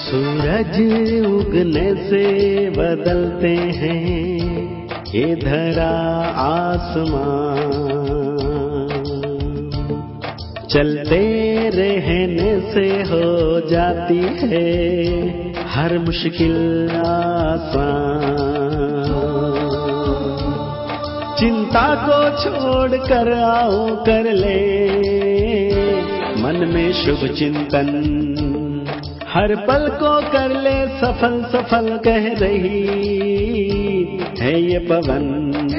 सूरज उगने से बदलते हैं ये धरा आसमां, चलते रहने से हो जाती है हर मुश्किल आसान। चिंता को छोड़ कर आओ कर ले मन में शुभ चिंतन, हर पल को कर ले सफल सफल कह रही है ये पवन।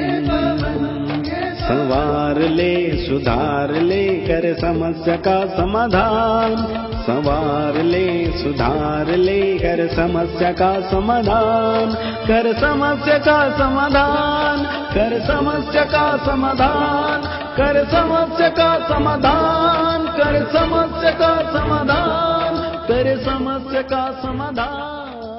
संवार ले सुधार ले कर समस्या का समाधान, संवार ले सुधार ले कर समस्या का समाधान, कर समस्या का समाधान, कर समस्या का समाधान, कर समस्या का समाधान, कर समस्या का समाधान, कर समस्या का समाधान।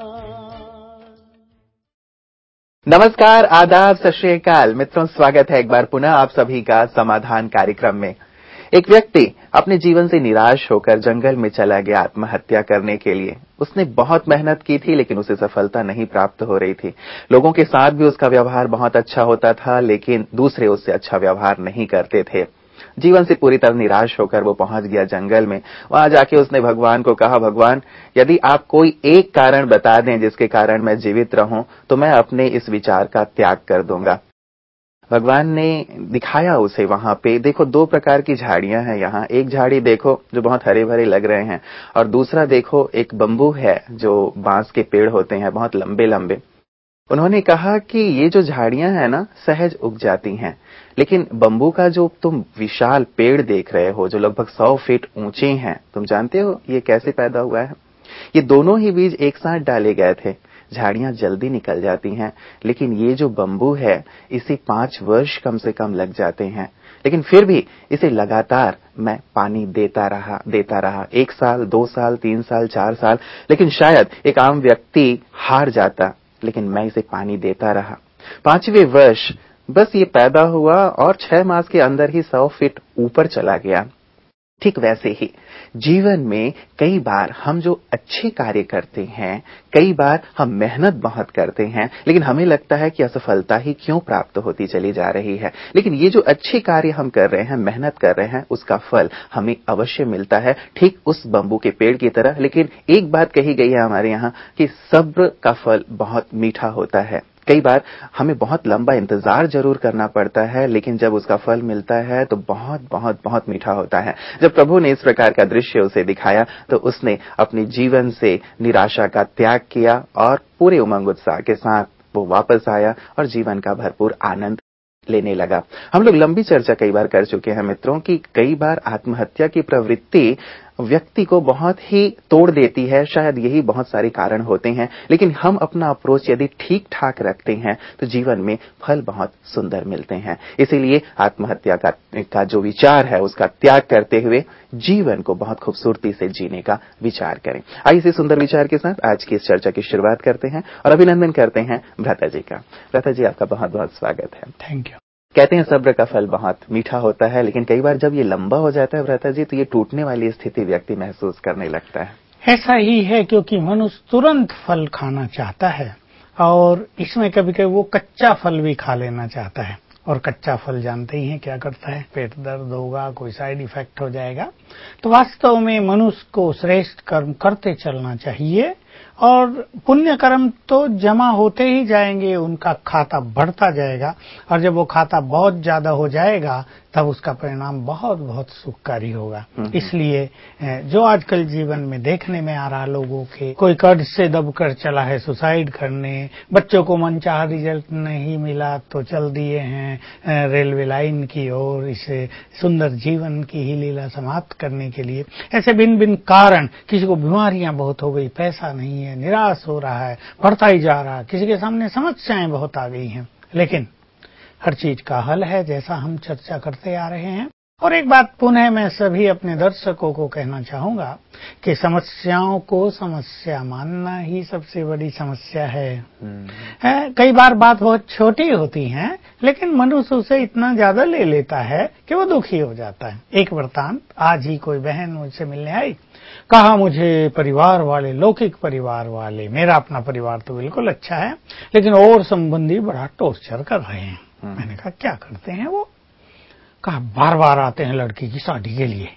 नमस्कार, आदाब, सत श्री अकाल मित्रों, स्वागत है एक बार पुनः आप सभी का समाधान कार्यक्रम में। एक व्यक्ति अपने जीवन से निराश होकर जंगल में चला गया आत्महत्या करने के लिए। उसने बहुत मेहनत की थी लेकिन उसे सफलता नहीं प्राप्त हो रही थी। लोगों के साथ भी उसका व्यवहार बहुत अच्छा होता था लेकिन दूसरे उससे अच्छा व्यवहार नहीं करते थे। जीवन से पूरी तरह निराश होकर वो पहुंच गया जंगल में। वहां जाके उसने भगवान को कहा, भगवान यदि आप कोई एक कारण बता दें जिसके कारण मैं जीवित रहूं तो मैं अपने इस विचार का त्याग कर दूंगा। भगवान ने दिखाया उसे वहां पे, देखो दो प्रकार की झाड़ियां हैं यहाँ। एक झाड़ी देखो जो बहुत हरे भरे लग रहे हैं और दूसरा देखो एक बम्बू है जो बांस के पेड़ होते हैं बहुत लंबे लंबे। उन्होंने कहा कि ये जो झाड़ियां हैं ना सहज उग जाती हैं, लेकिन बम्बू का जो तुम विशाल पेड़ देख रहे हो जो लगभग 100 फीट ऊंचे हैं, तुम जानते हो ये कैसे पैदा हुआ है? ये दोनों ही बीज एक साथ डाले गए थे। झाड़ियां जल्दी निकल जाती हैं लेकिन ये जो बम्बू है इसे 5 वर्ष कम से कम लग जाते हैं, लेकिन फिर भी इसे लगातार मैं पानी देता रहा 1 साल 2 साल 3 साल 4 साल, लेकिन शायद एक आम व्यक्ति हार जाता, लेकिन मैं इसे पानी देता रहा। 5वें वर्ष बस ये पैदा हुआ और 6 मास के अंदर ही 100 फीट ऊपर चला गया। ठीक वैसे ही जीवन में कई बार हम जो अच्छे कार्य करते हैं, कई बार हम मेहनत बहुत करते हैं लेकिन हमें लगता है कि असफलता ही क्यों प्राप्त होती चली जा रही है। लेकिन ये जो अच्छे कार्य हम कर रहे हैं, मेहनत कर रहे हैं, उसका फल हमें अवश्य मिलता है, ठीक उस बम्बू के पेड़ की तरह। लेकिन एक बात कही गई है हमारे यहाँ कि सब्र का फल बहुत मीठा होता है। कई बार हमें बहुत लंबा इंतजार जरूर करना पड़ता है लेकिन जब उसका फल मिलता है तो बहुत बहुत बहुत मीठा होता है। जब प्रभु ने इस प्रकार का दृश्य उसे दिखाया तो उसने अपने जीवन से निराशा का त्याग किया और पूरे उमंग उत्साह के साथ वो वापस आया और जीवन का भरपूर आनंद लेने लगा। हम लोग लंबी चर्चा कई बार कर चुके हैं मित्रों कि कई बार आत्महत्या की प्रवृत्ति व्यक्ति को बहुत ही तोड़ देती है। शायद यही बहुत सारे कारण होते हैं, लेकिन हम अपना अप्रोच यदि ठीक ठाक रखते हैं तो जीवन में फल बहुत सुंदर मिलते हैं। इसीलिए आत्महत्या का जो विचार है उसका त्याग करते हुए जीवन को बहुत खूबसूरती से जीने का विचार करें। आइए इसी सुंदर विचार के साथ आज की इस चर्चा की शुरुआत करते हैं और अभिनंदन करते हैं भ्राता जी का। भ्राता जी आपका बहुत बहुत स्वागत है। Thank you. कहते हैं सब्र का फल बहुत मीठा होता है, लेकिन कई बार जब ये लंबा हो जाता है भ्राता जी तो ये टूटने वाली स्थिति व्यक्ति महसूस करने लगता है। ऐसा ही है क्योंकि मनुष्य तुरंत फल खाना चाहता है और इसमें कभी कभी वो कच्चा फल भी खा लेना चाहता है। और कच्चा फल जानते ही हैं क्या करता है, पेट दर्द होगा, कोई साइड इफेक्ट हो जाएगा। तो वास्तव में मनुष्य को श्रेष्ठ कर्म करते चलना चाहिए और पुण्य कर्म तो जमा होते ही जाएंगे, उनका खाता बढ़ता जाएगा और जब वो खाता बहुत ज्यादा हो जाएगा तब उसका परिणाम बहुत बहुत सुखकारी होगा। इसलिए जो आजकल जीवन में देखने में आ रहा लोगों के, कोई कर्ज से दबकर चला है सुसाइड करने, बच्चों को मनचाहा रिजल्ट नहीं मिला तो चल दिए हैं रेलवे लाइन की ओर इसे सुंदर जीवन की ही लीला समाप्त करने के लिए। ऐसे भिन्न भिन्न कारण, किसी को बीमारियां बहुत हो गई, पैसा नहीं है, निराश हो रहा है, बढ़ता ही जा रहा है, किसी के सामने समस्याएं बहुत आ गई हैं। लेकिन हर चीज का हल है, जैसा हम चर्चा करते आ रहे हैं। और एक बात पुनः मैं सभी अपने दर्शकों को कहना चाहूंगा कि समस्याओं को समस्या मानना ही सबसे बड़ी समस्या है। कई बार बात बहुत छोटी होती है लेकिन मनुष्य उसे इतना ज्यादा ले लेता है कि वो दुखी हो जाता है। एक वृत्तांत, आज ही कोई बहन मुझसे मिलने आई कहा मुझे परिवार वाले, लौकिक परिवार वाले, मेरा अपना परिवार तो बिल्कुल अच्छा है, लेकिन और संबंधी बड़ा टॉर्चर कर रहे हैं। मैंने कहा क्या करते हैं वो? कहा बार बार आते हैं लड़की की शादी के लिए।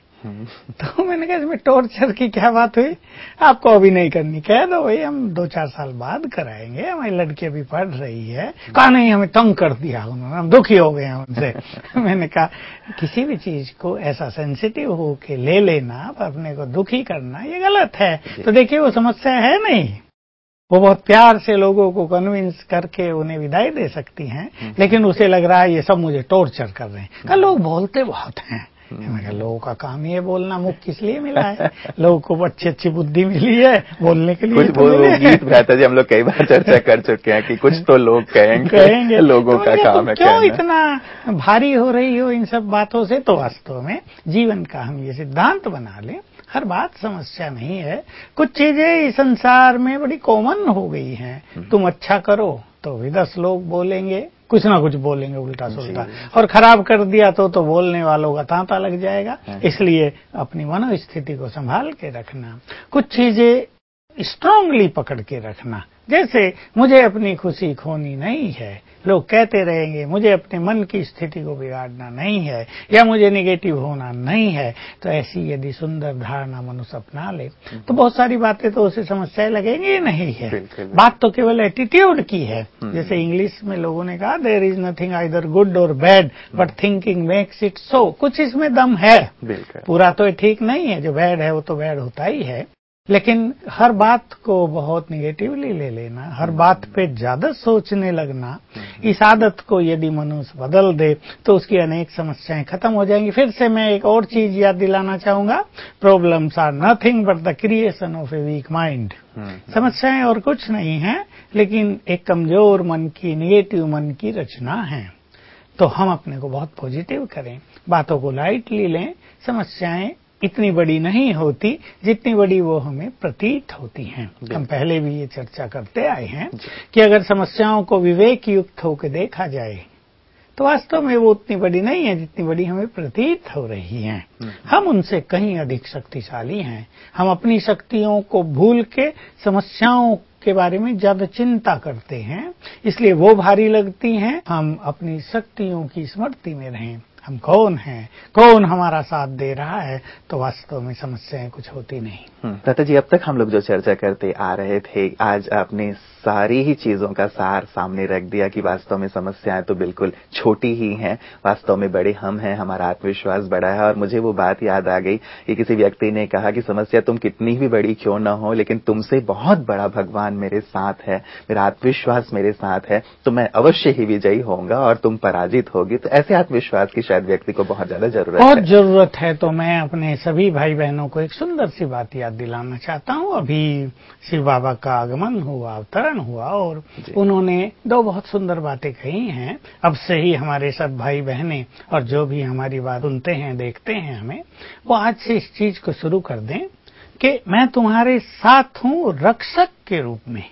तो मैंने कहा इसमें टॉर्चर की क्या बात हुई? आपको अभी नहीं करनी, कह दो भाई हम 2-4 साल बाद कराएंगे, हमारी लड़की अभी पढ़ रही है। कहा नहीं, हमें तंग कर दिया उन्होंने, हम दुखी हो गए हैं उनसे। मैंने कहा किसी भी चीज को ऐसा सेंसिटिव हो के ले लेना, अपने को दुखी करना, ये गलत है। तो देखिए वो समस्या है नहीं, वो बहुत प्यार से लोगों को कन्विंस करके उन्हें विदाई दे सकती हैं, लेकिन उसे लग रहा है ये सब मुझे टॉर्चर कर रहे हैं। कहा लोग बोलते बहुत हैं। मैं कहा लोगों का काम ही है बोलना, मुख किस लिए मिला है? लोगों को अच्छी बुद्धि मिली है बोलने के लिए। कुछ गीत भ्राता जी हम लोग कई बार चर्चा कर चुके हैं कि कुछ तो लोग कहेंगे लोगों का काम है। क्यों इतना भारी हो रही हो इन सब बातों से? तो वास्तव में जीवन का हम ये सिद्धांत बना लें, हर बात समस्या नहीं है। कुछ चीजें इस संसार में बड़ी कॉमन हो गई हैं। तुम अच्छा करो तो भी 10 लोग बोलेंगे, कुछ ना कुछ बोलेंगे उल्टा सुल्टा, और खराब कर दिया तो बोलने वालों का तांता लग जाएगा। इसलिए अपनी मनोस्थिति को संभाल के रखना, कुछ चीजें स्ट्रांगली पकड़ के रखना। जैसे मुझे अपनी खुशी खोनी नहीं है, लोग कहते रहेंगे, मुझे अपने मन की स्थिति को बिगाड़ना नहीं है, या मुझे नेगेटिव होना नहीं है। तो ऐसी यदि सुंदर धारणा मनुष्य अपना ले तो बहुत सारी बातें तो उसे समस्याएं लगेंगी नहीं है। बात तो केवल एटीट्यूड की है। जैसे इंग्लिश में लोगों ने कहा there is nothing either good और bad but thinking makes it so. कुछ इसमें दम है, पूरा तो ठीक नहीं है, जो बैड है वो तो बैड होता ही है। लेकिन हर बात को बहुत निगेटिवली ले लेना, हर बात पे ज्यादा सोचने लगना, इस आदत को यदि मनुष्य बदल दे तो उसकी अनेक समस्याएं खत्म हो जाएंगी। फिर से मैं एक और चीज याद दिलाना चाहूंगा, problems are nothing but the creation of a weak mind. समस्याएं और कुछ नहीं है, लेकिन एक कमजोर मन की, निगेटिव मन की रचना है। तो हम अपने को बहुत पॉजिटिव करें, बातों को लाइटली लें। समस्याएं इतनी बड़ी नहीं होती जितनी बड़ी वो हमें प्रतीत होती हैं। हम पहले भी ये चर्चा करते आए हैं कि अगर समस्याओं को विवेक युक्त होकर देखा जाए तो वास्तव में वो उतनी बड़ी नहीं है जितनी बड़ी हमें प्रतीत हो रही हैं। हम उनसे कहीं अधिक शक्तिशाली हैं। हम अपनी शक्तियों को भूल के समस्याओं के बारे में ज्यादा चिंता करते हैं, इसलिए वो भारी लगती हैं। हम अपनी शक्तियों की स्मृति में रहें, हम कौन हैं, कौन हमारा साथ दे रहा है, तो वास्तव में समस्याएं कुछ होती नहीं। दादा जी, अब तक हम लोग जो चर्चा करते आ रहे थे, आज आपने सारी ही चीजों का सार सामने रख दिया कि वास्तव में समस्याएं तो बिल्कुल छोटी ही हैं, वास्तव में बड़े हम हैं, हमारा आत्मविश्वास बड़ा है। और मुझे वो बात याद आ गई कि किसी व्यक्ति ने कहा कि समस्या तुम कितनी भी बड़ी क्यों ना हो, लेकिन तुमसे बहुत बड़ा भगवान मेरे साथ है, मेरा आत्मविश्वास मेरे साथ है, तो मैं अवश्य ही विजयी होऊंगा और तुम पराजित होगी। तो ऐसे आत्मविश्वास की शायद व्यक्ति को बहुत ज्यादा जरूरत है। तो मैं अपने सभी भाई बहनों को एक सुंदर सी बात याद दिलाना चाहता हूँ। अभी शिव बाबा का आगमन हुआ, अवतरण हुआ, और उन्होंने 2 बहुत सुंदर बातें कही हैं। अब से ही हमारे सब भाई बहनें और जो भी हमारी बात सुनते हैं, देखते हैं हमें, वो आज से इस चीज को शुरू कर दें कि मैं तुम्हारे साथ हूँ रक्षक के रूप में,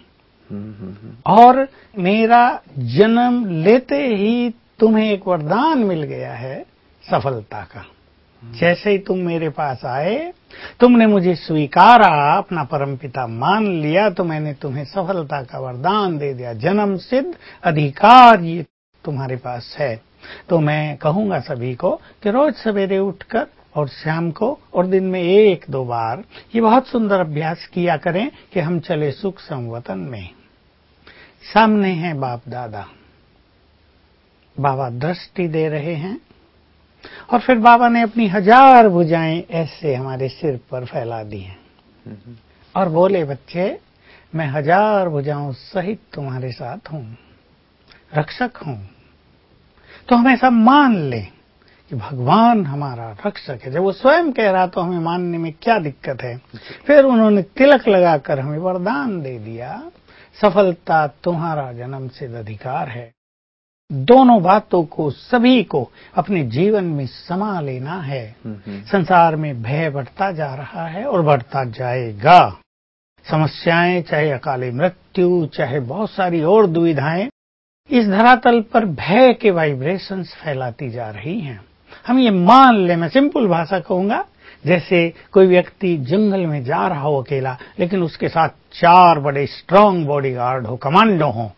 और मेरा जन्म लेते ही तुम्हें एक वरदान मिल गया है सफलता का। जैसे ही तुम मेरे पास आए, तुमने मुझे स्वीकारा, अपना परमपिता मान लिया, तो मैंने तुम्हें सफलता का वरदान दे दिया। जन्म सिद्ध अधिकार ये तुम्हारे पास है। तो मैं कहूंगा सभी को कि रोज सवेरे उठकर और शाम को और दिन में 1-2 बार ये बहुत सुंदर अभ्यास किया करें कि हम चले सुख संवतन में। सामने है बाप दादा, बाबा दृष्टि दे रहे हैं, और फिर बाबा ने अपनी 1000 भुजाएं ऐसे हमारे सिर पर फैला दी हैं और बोले, बच्चे मैं 1000 भुजाओं सहित तुम्हारे साथ हूं, रक्षक हूं। तो हम ऐसा मान लें कि भगवान हमारा रक्षक है। जब वो स्वयं कह रहा तो हमें मानने में क्या दिक्कत है। फिर उन्होंने तिलक लगाकर हमें वरदान दे दिया, सफलता तुम्हारा जन्म सिद्ध अधिकार है। दोनों बातों को सभी को अपने जीवन में समा लेना है। संसार में भय बढ़ता जा रहा है और बढ़ता जाएगा। समस्याएं, चाहे अकाली मृत्यु, चाहे बहुत सारी और दुविधाएं, इस धरातल पर भय के वाइब्रेशंस फैलाती जा रही हैं। हम ये मान लें, मैं सिंपल भाषा कहूंगा, जैसे कोई व्यक्ति जंगल में जा रहा हो अकेला, लेकिन उसके साथ 4 बड़े स्ट्रांग बॉडीगार्ड हो, कमांडो हो,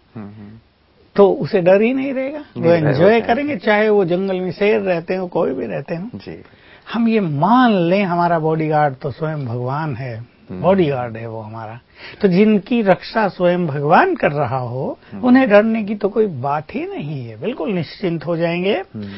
तो उसे डर ही नहीं रहेगा, वो एंजॉय करेंगे, चाहे वो जंगल में शेर रहते हो, कोई भी रहते हो जी। हम ये मान लें हमारा बॉडीगार्ड तो स्वयं भगवान है, बॉडीगार्ड है वो हमारा, तो जिनकी रक्षा स्वयं भगवान कर रहा हो उन्हें डरने की तो कोई बात ही नहीं है, बिल्कुल निश्चिंत हो जाएंगे।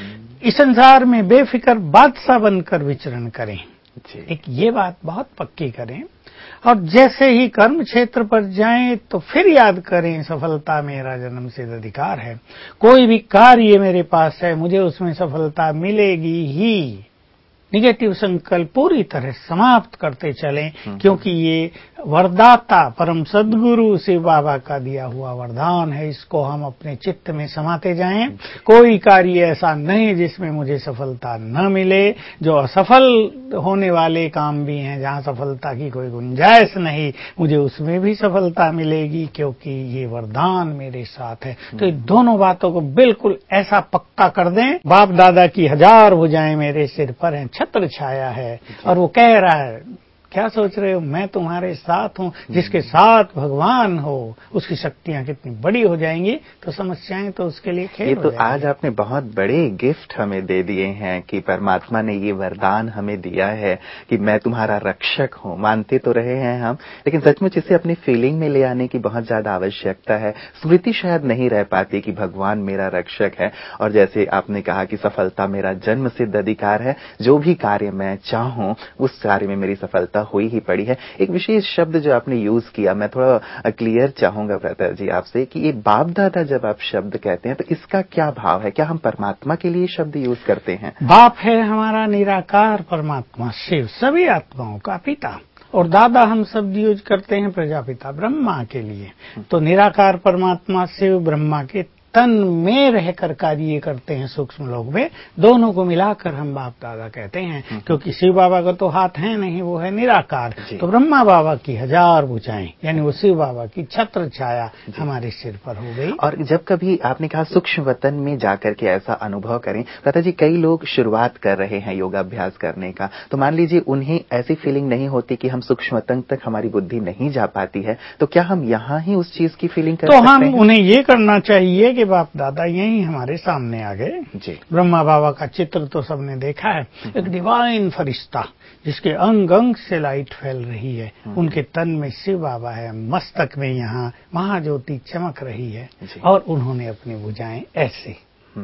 इस संसार में बेफिक्र बादशाह बनकर विचरण करें, एक ये बात बहुत पक्की करें। और जैसे ही कर्म क्षेत्र पर जाएं तो फिर याद करें सफलता मेरा जन्मसिद्ध अधिकार है, कोई भी कार्य मेरे पास है, मुझे उसमें सफलता मिलेगी ही। निगेटिव संकल्प पूरी तरह समाप्त करते चलें, क्योंकि ये वरदाता परम सद्गुरु शिव बाबा का दिया हुआ वरदान है, इसको हम अपने चित्त में समाते जाएं। कोई कार्य ऐसा नहीं जिसमें मुझे सफलता न मिले, जो असफल होने वाले काम भी हैं जहां सफलता की कोई गुंजाइश नहीं, मुझे उसमें भी सफलता मिलेगी, क्योंकि ये वरदान मेरे साथ है। तो इन दोनों बातों को बिल्कुल ऐसा पक्का कर दें। बाप दादा की 1000 भुजाएं मेरे सिर पर हैं, छत्र छाया है, और वो कह रहा है क्या सोच रहे हो, मैं तुम्हारे साथ हूं। जिसके साथ भगवान हो उसकी शक्तियां कितनी बड़ी हो जाएंगी, तो समस्याएं तो उसके लिए खेल ये हो तो जाएंगी। आज आपने बहुत बड़े गिफ्ट हमें दे दिए हैं कि परमात्मा ने ये वरदान हमें दिया है कि मैं तुम्हारा रक्षक हूं। मानते तो रहे हैं हम, लेकिन सचमुच इसे अपनी फीलिंग में ले आने की बहुत ज्यादा आवश्यकता है। स्मृति शायद नहीं रह पाती कि भगवान मेरा रक्षक है, और जैसे आपने कहा कि सफलता मेरा जन्म सिद्ध अधिकार है, जो भी कार्य मैं चाहूं उस कार्य में मेरी सफलता हुई ही पड़ी है। एक विशेष शब्द जो आपने यूज किया, मैं थोड़ा क्लियर चाहूंगा ब्रदर जी आपसे कि ये बाप दादा जब आप शब्द कहते हैं तो इसका क्या भाव है? क्या हम परमात्मा के लिए शब्द यूज करते हैं? बाप है हमारा निराकार परमात्मा शिव, सभी आत्माओं का पिता, और दादा हम शब्द यूज करते हैं प्रजापिता ब्रह्मा के लिए। तो निराकार परमात्मा शिव ब्रह्मा के तन में रहकर कार्य करते हैं सूक्ष्म लोक में, दोनों को मिलाकर हम बाप दादा कहते हैं। क्योंकि शिव बाबा का तो हाथ है नहीं, वो है निराकार, तो ब्रह्मा बाबा की 1000 भुजाएं यानी वो शिव बाबा की छत्र छाया हमारे सिर पर हो गई। और जब कभी आपने कहा सूक्ष्म वतन में जाकर के ऐसा अनुभव करें, दादा जी कई लोग शुरुआत कर रहे हैं योगाभ्यास करने का, तो मान लीजिए उन्हें ऐसी फीलिंग नहीं होती कि हम सूक्ष्म वतन तक हमारी बुद्धि नहीं जा पाती है, तो क्या हम यहाँ ही उस चीज की फीलिंग कर सकते हैं? तो हम उन्हें ये करना चाहिए कि बाप दादा यही हमारे सामने आ गए जी। ब्रह्मा बाबा का चित्र तो सबने देखा है, एक डिवाइन फरिश्ता जिसके अंग अंग से लाइट फैल रही है, उनके तन में शिव बाबा है, मस्तक में यहाँ महाज्योति चमक रही है, और उन्होंने अपनी भुजाएं ऐसे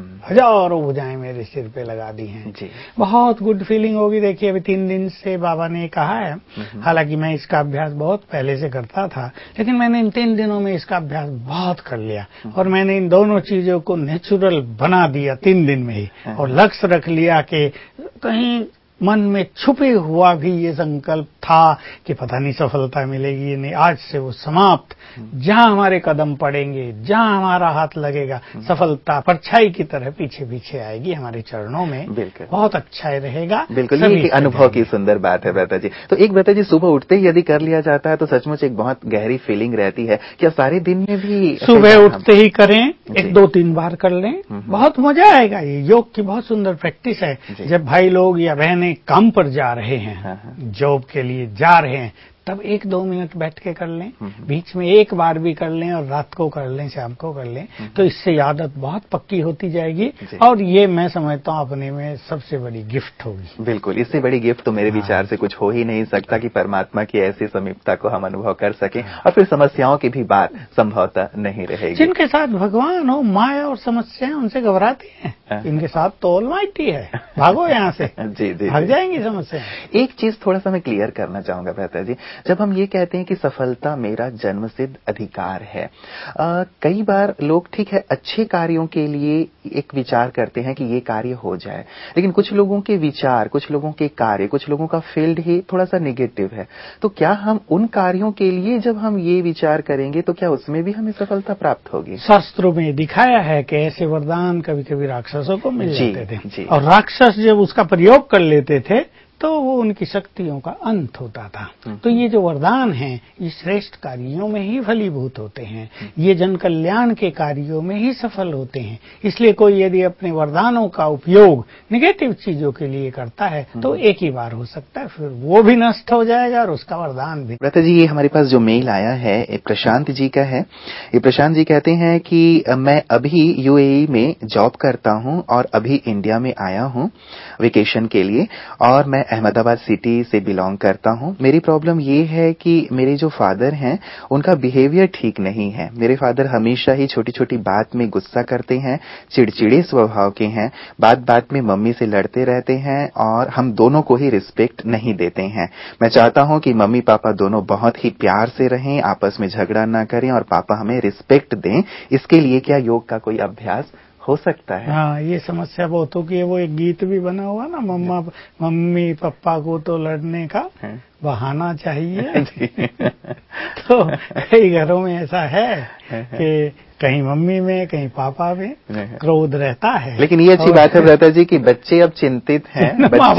1000 भुजाएं मेरे सिर पे लगा दी हैं जी। बहुत गुड फीलिंग होगी। देखिए अभी 3 दिन से बाबा ने कहा है, हालांकि मैं इसका अभ्यास बहुत पहले से करता था, लेकिन मैंने इन 3 दिनों में इसका अभ्यास बहुत कर लिया, और मैंने इन दोनों चीजों को नेचुरल बना दिया 3 दिन में ही, और लक्ष्य रख लिया कि कहीं मन में छुपे हुआ भी ये संकल्प था कि पता नहीं सफलता मिलेगी नहीं, आज से वो समाप्त। जहां हमारे कदम पड़ेंगे, जहां हमारा हाथ लगेगा, सफलता परछाई की तरह पीछे पीछे आएगी हमारे चरणों में। बिल्कुल बहुत अच्छा रहेगा। बिल्कुल ये अनुभव की सुंदर बात है ब्रता जी। तो एक ब्रता जी सुबह उठते ही यदि कर लिया जाता है तो सचमुच एक बहुत गहरी फीलिंग रहती है। क्या सारे दिन में भी सुबह उठते ही करें, 1-2-3 बार कर लें, बहुत मजा आएगा। ये योग की बहुत सुंदर प्रैक्टिस है। जब भाई लोग या बहनें काम पर जा रहे हैं, जॉब के लिए जा रहे हैं, तब 1-2 मिनट बैठ के कर लें, बीच में एक बार भी कर लें, और रात को कर लें, शाम को कर लें, तो इससे आदत बहुत पक्की होती जाएगी, और ये मैं समझता हूँ अपने में सबसे बड़ी गिफ्ट होगी। बिल्कुल, इससे बड़ी गिफ्ट तो मेरे विचार से कुछ हो ही नहीं सकता कि परमात्मा की ऐसी समीपता को हम अनुभव कर सकें, और फिर समस्याओं की भी बात संभवतः नहीं रहेगी। जिनके साथ भगवान हो, माया और समस्याएं उनसे घबराती हैं, इनके साथ तो ऑलमाइटी है, भागो यहाँ से। जी जी, भाग जाएंगी समस्या। एक चीज थोड़ा सा मैं क्लियर करना चाहूंगा भ्राता जी, जब हम ये कहते हैं कि सफलता मेरा जन्मसिद्ध अधिकार है, कई बार लोग ठीक है अच्छे कार्यों के लिए एक विचार करते हैं कि ये कार्य हो जाए, लेकिन कुछ लोगों के विचार, कुछ लोगों के कार्य, कुछ लोगों का फील्ड ही थोड़ा सा नेगेटिव है, तो क्या हम उन कार्यों के लिए जब हम ये विचार करेंगे तो क्या उसमें भी हमें सफलता प्राप्त होगी? शास्त्रों में दिखाया है कि ऐसे वरदान कभी कभी राक्षसों को मिल जाते थे, और राक्षस जब उसका प्रयोग कर लेते थे तो वो उनकी शक्तियों का अंत होता था। तो ये जो वरदान हैं ये श्रेष्ठ कार्यों में ही फलीभूत होते हैं, ये जन कल्याण के कार्यों में ही सफल होते हैं। इसलिए कोई यदि अपने वरदानों का उपयोग नेगेटिव चीजों के लिए करता है तो एक ही बार हो सकता है, फिर वो भी नष्ट हो जाएगा और उसका वरदान भी। व्रता जी, ये हमारे पास जो मेल आया है प्रशांत जी का है। ये प्रशांत जी कहते हैं कि मैं अभी यूएई में जॉब करता हूं और अभी इंडिया में आया हूं वेकेशन के लिए, और मैं अहमदाबाद सिटी से बिलोंग करता हूं। मेरी प्रॉब्लम ये है कि मेरे जो फादर हैं उनका बिहेवियर ठीक नहीं है। मेरे फादर हमेशा ही छोटी छोटी बात में गुस्सा करते हैं, चिड़चिड़े स्वभाव के हैं, बात बात में मम्मी से लड़ते रहते हैं और हम दोनों को ही रिस्पेक्ट नहीं देते हैं। मैं चाहता हूं कि मम्मी पापा दोनों बहुत ही प्यार से रहें, आपस में झगड़ा ना करें और पापा हमें रिस्पेक्ट दें। इसके लिए क्या योग का कोई अभ्यास हो सकता है? हाँ, ये समस्या बहुत होगी है। वो एक गीत भी बना हुआ ना, मम्मी पापा को तो लड़ने का बहाना चाहिए। तो कई घरों में ऐसा है कि कहीं मम्मी में कहीं पापा में क्रोध रहता है। लेकिन ये अच्छी बात है व्रता जी कि बच्चे अब चिंतित हैं।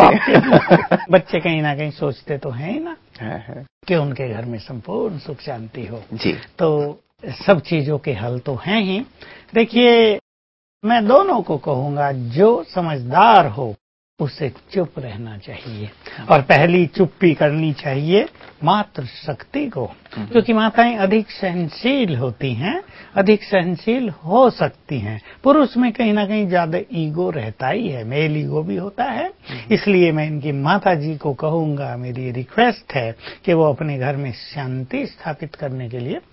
बच्चे कहीं ना कहीं सोचते तो हैं ही ना कि उनके घर में संपूर्ण सुख शांति हो जी। तो सब चीजों के हल तो हैं ही। देखिए, मैं दोनों को कहूंगा, जो समझदार हो उसे चुप रहना चाहिए और पहली चुप्पी करनी चाहिए मातृ शक्ति को, क्योंकि माताएं अधिक सहनशील होती हैं, अधिक सहनशील हो सकती हैं। पुरुष में कहीं ना कहीं ज्यादा ईगो रहता ही है, मेल ईगो भी होता है। इसलिए मैं इनकी माता जी को कहूंगा, मेरी रिक्वेस्ट है कि वो अपने घर में शांति स्थापित करने के लिए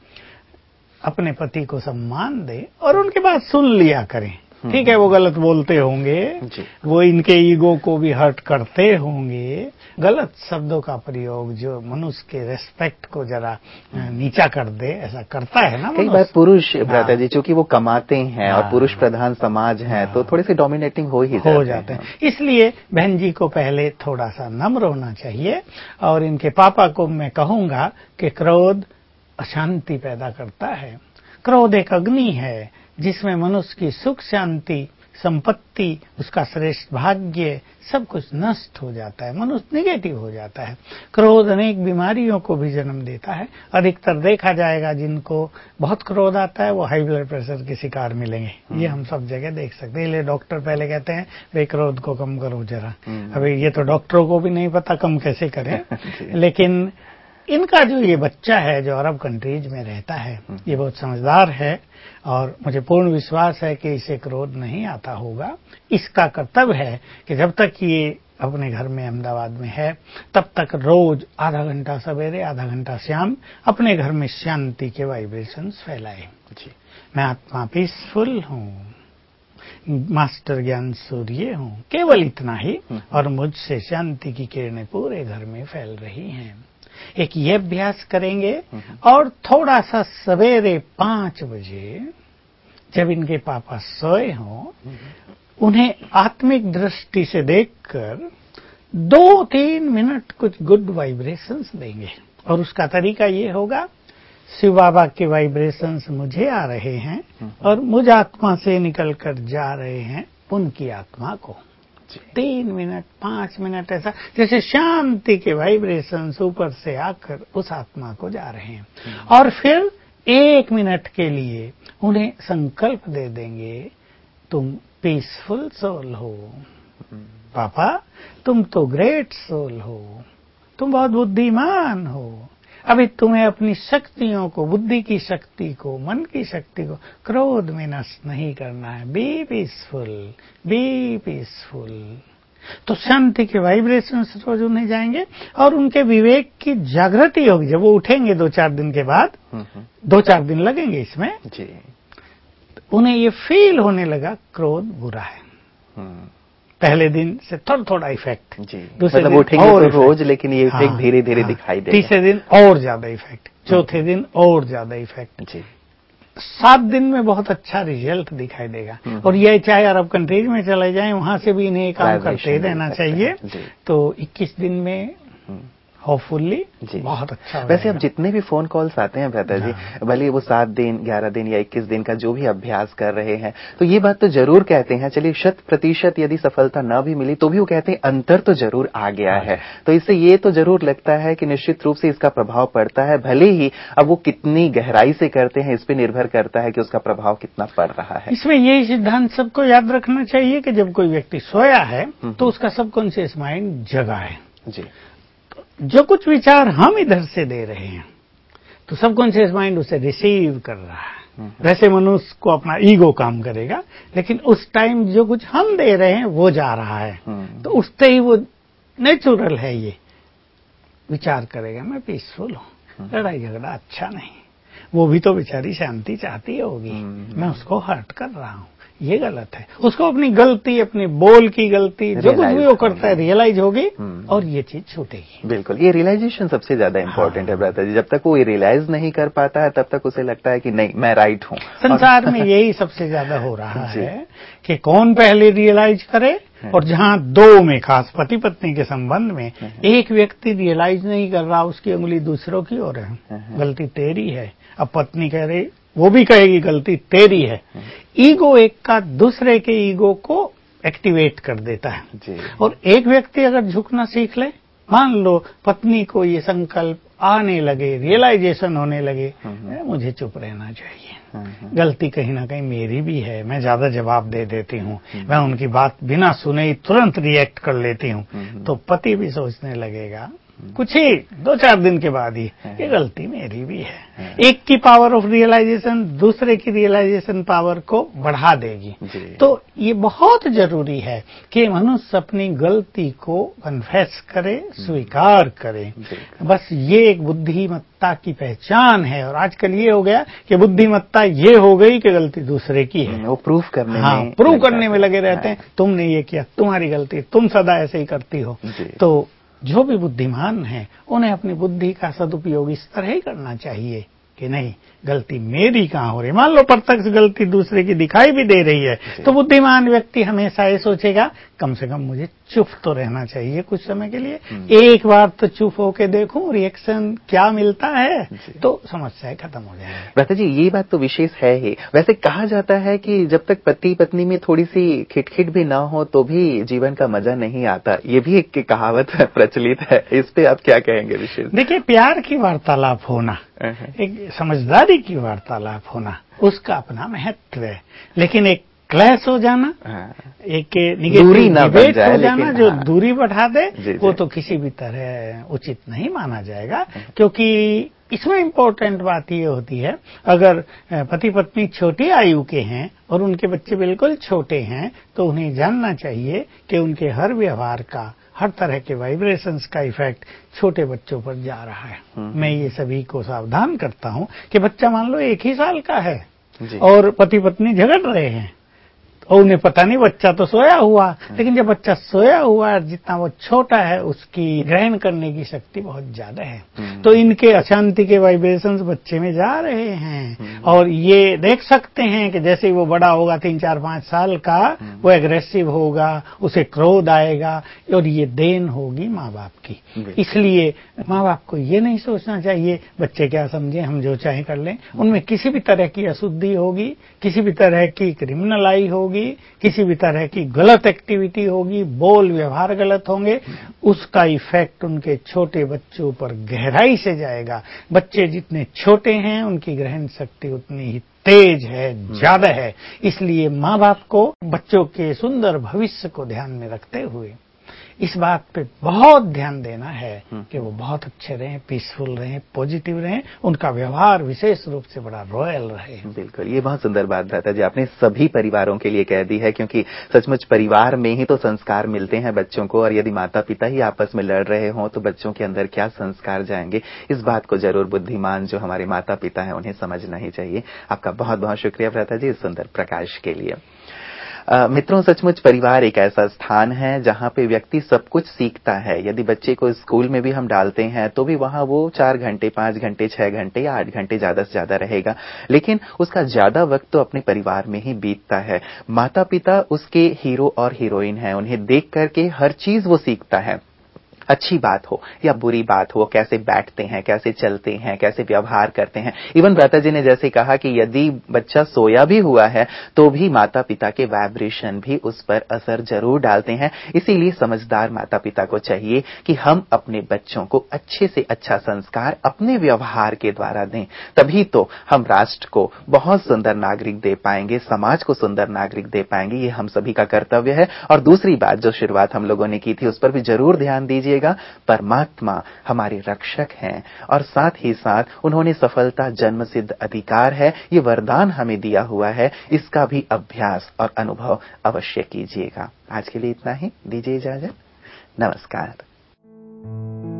अपने पति को सम्मान दे और उनकी बात सुन लिया करें। ठीक है, वो गलत बोलते होंगे, वो इनके ईगो को भी हर्ट करते होंगे, गलत शब्दों का प्रयोग जो मनुष्य के रेस्पेक्ट को जरा नीचा कर दे, ऐसा करता है ना कई बार पुरुष भ्राता जी, चूंकि वो कमाते हैं और पुरुष प्रधान समाज है तो थोड़े से डोमिनेटिंग हो जाते हैं। इसलिए बहन जी को पहले थोड़ा सा नम्र होना चाहिए और इनके पापा को मैं कहूंगा कि क्रोध अशांति पैदा करता है। क्रोध एक अग्नि है जिसमें मनुष्य की सुख शांति, संपत्ति, उसका श्रेष्ठ भाग्य सब कुछ नष्ट हो जाता है, मनुष्य निगेटिव हो जाता है। क्रोध अनेक बीमारियों को भी जन्म देता है। अधिकतर देखा जाएगा जिनको बहुत क्रोध आता है वो हाई ब्लड प्रेशर के शिकार मिलेंगे। ये हम सब जगह देख सकते हैं। इसलिए डॉक्टर पहले कहते हैं वे क्रोध को कम करो जरा। अभी ये तो डॉक्टरों को भी नहीं पता कम कैसे करें। लेकिन इनका जो ये बच्चा है जो अरब कंट्रीज में रहता है, ये बहुत समझदार है और मुझे पूर्ण विश्वास है कि इसे क्रोध नहीं आता होगा। इसका कर्तव्य है कि जब तक ये अपने घर में अहमदाबाद में है तब तक रोज आधा घंटा सवेरे आधा घंटा शाम अपने घर में शांति के वाइब्रेशंस फैलाए। मैं आत्मा पीसफुल हूँ, मास्टर ज्ञान सूर्य हूँ, केवल इतना ही, और मुझसे शांति की किरणें पूरे घर में फैल रही हैं। एक ये अभ्यास करेंगे और थोड़ा सा सवेरे 5 बजे जब इनके पापा सोए हों उन्हें आत्मिक दृष्टि से देखकर 2-3 मिनट कुछ गुड वाइब्रेशंस देंगे। और उसका तरीका ये होगा, शिव बाबा के वाइब्रेशंस मुझे आ रहे हैं और मुझ आत्मा से निकलकर जा रहे हैं उनकी आत्मा को। 3 मिनट 5 मिनट ऐसा जैसे शांति के वाइब्रेशंस ऊपर से आकर उस आत्मा को जा रहे हैं। और फिर 1 मिनट के लिए उन्हें संकल्प दे देंगे, तुम पीसफुल सोल हो पापा, तुम तो ग्रेट सोल हो, तुम बहुत बुद्धिमान हो। अभी तुम्हें अपनी शक्तियों को, बुद्धि की शक्ति को, मन की शक्ति को क्रोध में नष्ट नहीं करना है। Be peaceful, be peaceful. तो शांति के वाइब्रेशंस रोज उन्हें जाएंगे और उनके विवेक की जागृति होगी। जब वो उठेंगे 2-4 दिन के बाद, 2-4 दिन लगेंगे इसमें जी, उन्हें ये फील होने लगा क्रोध बुरा है। पहले दिन से थोड़ा इफेक्ट जी, मतलब उठेंगे तो रोज, लेकिन ये इफेक्ट धीरे धीरे दिखाई देगा। तीसरे दिन और ज्यादा इफेक्ट, चौथे दिन और ज्यादा इफेक्ट जी, 7 दिन में बहुत अच्छा रिजल्ट दिखाई देगा। और ये चाहे अरब कंट्रीज में चले जाएं, वहां से भी इन्हें काम करते रहना चाहिए। तो 21 दिन में होपफुली जी बहुत अच्छा। वैसे अब जितने भी फोन कॉल्स आते हैं भ्राता जी, भले वो 7 दिन 11 दिन या 21 दिन का जो भी अभ्यास कर रहे हैं, तो ये बात तो जरूर कहते हैं, चलिए 100% यदि सफलता न भी मिली तो भी वो कहते हैं अंतर तो जरूर आ गया है। तो इससे ये तो जरूर लगता है कि निश्चित रूप से इसका प्रभाव पड़ता है, भले ही अब वो कितनी गहराई से करते हैं इस पे निर्भर करता है कि उसका प्रभाव कितना पड़ रहा है। इसमें यही सिद्धांत सबको याद रखना चाहिए कि जब कोई व्यक्ति सोया है तो उसका सबकॉन्शियस माइंड जगा है जी। जो कुछ विचार हम इधर से दे रहे हैं तो सबकॉन्शियस माइंड उसे रिसीव कर रहा है। वैसे मनुष्य को अपना ईगो काम करेगा, लेकिन उस टाइम जो कुछ हम दे रहे हैं वो जा रहा है, तो उससे ही वो नेचुरल है, ये विचार करेगा मैं पीसफुल हूँ, लड़ाई झगड़ा अच्छा नहीं, वो भी तो बेचारी शांति चाहती होगी, मैं उसको हर्ट कर रहा हूँ, ये गलत है। उसको अपनी गलती, अपने बोल की गलती, जो कुछ भी वो करता है रियलाइज होगी और ये चीज छूटेगी। बिल्कुल, ये रियलाइजेशन सबसे ज्यादा इंपॉर्टेंट है भ्राता जी। जब तक वो रियलाइज नहीं कर पाता है तब तक उसे लगता है कि नहीं मैं राइट हूँ। संसार में यही सबसे ज्यादा हो रहा है कि कौन पहले रियलाइज करे, और जहाँ दो में, खास पति पत्नी के संबंध में, एक व्यक्ति रियलाइज नहीं कर रहा, उसकी उंगली दूसरों की ओर है, गलती तेरी है। अब पत्नी कह रही, वो भी कहेगी गलती तेरी है। ईगो एक का दूसरे के ईगो को एक्टिवेट कर देता है जी। और एक व्यक्ति अगर झुकना सीख ले, मान लो पत्नी को ये संकल्प आने लगे, रियलाइजेशन होने लगे, मुझे चुप रहना चाहिए, गलती कहीं ना कहीं मेरी भी है, मैं ज्यादा जवाब दे देती हूँ, मैं उनकी बात बिना सुने ही तुरंत रिएक्ट कर लेती हूँ, तो पति भी सोचने लगेगा कुछ ही 2-4 दिन के बाद ही ये गलती मेरी भी है। एक की पावर ऑफ रियलाइजेशन दूसरे की रियलाइजेशन पावर को बढ़ा देगी। तो ये बहुत जरूरी है कि मनुष्य अपनी गलती को कन्फेस करे, स्वीकार करे। बस ये एक बुद्धिमत्ता की पहचान है। और आजकल ये हो गया कि बुद्धिमत्ता ये हो गई कि गलती दूसरे की है, वो प्रूफ करने में, प्रूव करने में लगे रहते हैं, तुमने ये किया, तुम्हारी गलती, तुम सदा ऐसे ही करती हो। तो जो भी बुद्धिमान हैं उन्हें अपनी बुद्धि का सदुपयोग इस तरह ही करना चाहिए कि नहीं, गलती मेरी कहाँ हो रही। मान लो प्रत्यक्ष गलती दूसरे की दिखाई भी दे रही है, तो बुद्धिमान व्यक्ति हमेशा ये सोचेगा कम से कम मुझे चुप तो रहना चाहिए कुछ समय के लिए, एक बार तो चुप होके देखूं रिएक्शन क्या मिलता है, तो समस्या खत्म हो जाएगी। भ्राता जी ये बात तो विशेष है ही। वैसे कहा जाता है कि जब तक पति पत्नी में थोड़ी सी खिटखिट भी ना हो तो भी जीवन का मजा नहीं आता, ये भी एक कहावत प्रचलित है, इस पे आप क्या कहेंगे विशेष? देखिए, प्यार की वार्तालाप होना, एक समझदारी की वार्तालाप होना, उसका अपना महत्व है, लेकिन एक क्लैश हो जाना, एक निगेटिव डिबेट हो जाना जो दूरी बढ़ा दे, वो तो किसी भी तरह उचित नहीं माना जाएगा। क्योंकि इसमें इम्पोर्टेंट बात ये होती है, अगर पति पत्नी छोटी आयु के हैं और उनके बच्चे बिल्कुल छोटे हैं, तो उन्हें जानना चाहिए कि उनके हर व्यवहार का, हर तरह के वाइब्रेशंस का इफेक्ट छोटे बच्चों पर जा रहा है। मैं ये सभी को सावधान करता हूँ कि बच्चा मान लो 1 ही साल का है और पति पत्नी झगड़ रहे हैं, और उन्हें पता नहीं, बच्चा तो सोया हुआ, लेकिन जब बच्चा सोया हुआ है, जितना वो छोटा है उसकी ग्रहण करने की शक्ति बहुत ज्यादा है, तो इनके अशांति के वाइब्रेशंस बच्चे में जा रहे हैं। और ये देख सकते हैं कि जैसे ही वो बड़ा होगा 3-4-5 साल का, वो एग्रेसिव होगा, उसे क्रोध आएगा, और ये देन होगी माँ बाप की। इसलिए माँ बाप को ये नहीं सोचना चाहिए बच्चे क्या समझे, हम जो चाहे कर लें। उनमें किसी भी तरह की अशुद्धि होगी, किसी भी तरह की क्रिमिनलाई होगी, किसी भी तरह की गलत एक्टिविटी होगी, बोल व्यवहार गलत होंगे, उसका इफेक्ट उनके छोटे बच्चों पर गहराई से जाएगा। बच्चे जितने छोटे हैं उनकी ग्रहण शक्ति उतनी ही तेज है, ज्यादा है। इसलिए माँ बाप को बच्चों के सुंदर भविष्य को ध्यान में रखते हुए इस बात पे बहुत ध्यान देना है कि वो बहुत अच्छे रहें, पीसफुल रहें, पॉजिटिव रहें, उनका व्यवहार विशेष रूप से बड़ा रॉयल रहे। बिल्कुल, ये बहुत सुंदर बात भ्राता जी आपने सभी परिवारों के लिए कह दी है, क्योंकि सचमुच परिवार में ही तो संस्कार मिलते हैं बच्चों को, और यदि माता पिता ही आपस में लड़ रहे हों तो बच्चों के अंदर क्या संस्कार जाएंगे। इस बात को जरूर बुद्धिमान जो हमारे माता पिता हैं उन्हें समझना ही चाहिए। आपका बहुत बहुत शुक्रिया भ्राता जी इस सुंदर प्रकाश के लिए। मित्रों, सचमुच परिवार एक ऐसा स्थान है जहां पे व्यक्ति सब कुछ सीखता है। यदि बच्चे को स्कूल में भी हम डालते हैं तो भी वहां वो 4 घंटे, 5 घंटे, 6 घंटे या 8 घंटे ज्यादा से ज्यादा रहेगा, लेकिन उसका ज्यादा वक्त तो अपने परिवार में ही बीतता है। माता पिता उसके हीरो और हीरोइन हैं, उन्हें देख करके हर चीज वो सीखता है। अच्छी बात हो या बुरी बात हो, कैसे बैठते हैं, कैसे चलते हैं, कैसे व्यवहार करते हैं। इवन भ्राता जी ने जैसे कहा कि यदि बच्चा सोया भी हुआ है तो भी माता पिता के वाइब्रेशन भी उस पर असर जरूर डालते हैं। इसीलिए समझदार माता पिता को चाहिए कि हम अपने बच्चों को अच्छे से अच्छा संस्कार अपने व्यवहार के द्वारा दें, तभी तो हम राष्ट्र को बहुत सुंदर नागरिक दे पाएंगे, समाज को सुंदर नागरिक दे पाएंगे। ये हम सभी का कर्तव्य है। और दूसरी बात जो शुरुआत हम लोगों ने की थी उस पर भी जरूर ध्यान दीजिएगा। परमात्मा हमारे रक्षक हैं और साथ ही साथ उन्होंने सफलता जन्मसिद्ध अधिकार है, ये वरदान हमें दिया हुआ है, इसका भी अभ्यास और अनुभव अवश्य कीजिएगा। आज के लिए इतना ही, दीजिए इजाजत। नमस्कार।